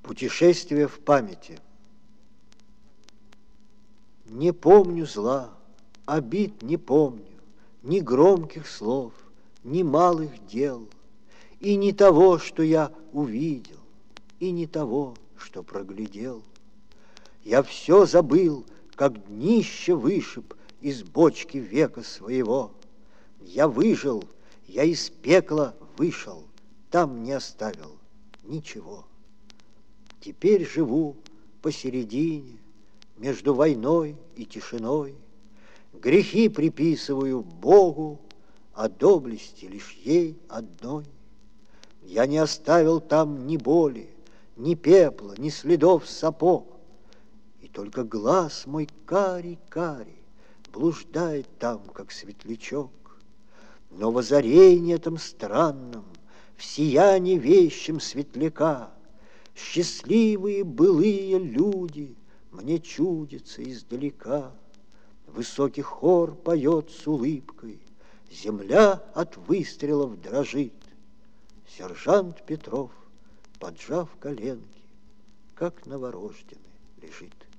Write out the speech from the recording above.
Путешествие в памяти. Не помню зла, обид не помню, ни громких слов, ни малых дел, и не того, что я увидел, и не того, что проглядел. Я все забыл, как днище вышиб из бочки века своего. Я выжил, я из пекла вышел, там не оставил ничего. Теперь живу посередине, между войной и тишиной. Грехи приписываю Богу, а доблести лишь ей одной. Я не оставил там ни боли, ни пепла, ни следов сапог, и только глаз мой карий-карий блуждает там, как светлячок. Но в озарении этом странном, в сиянии вещем светляка, счастливые былые люди мне чудятся издалека. Высокий хор поет с улыбкой, земля от выстрелов дрожит. Сержант Петров, поджав коленки, как новорожденный, лежит.